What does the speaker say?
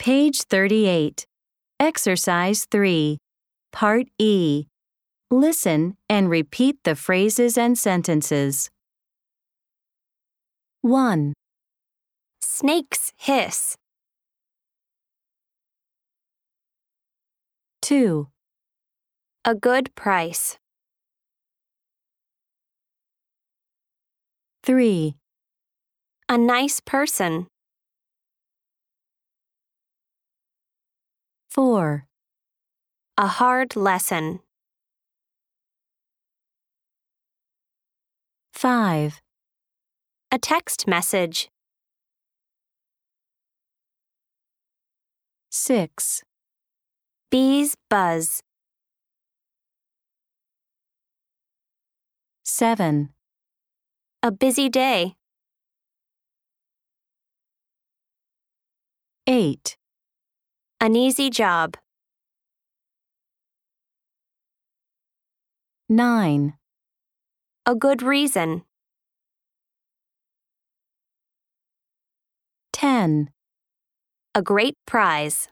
Page 38. Exercise 3. Part E. Listen and repeat the phrases and sentences. 1, Snakes hiss. 2, A good price. 3, A nice person. 4, A hard lesson. 5, A text message. 6, Bees buzz. 7, A busy day. 8, An easy job. 9, A good reason. 10. A great prize.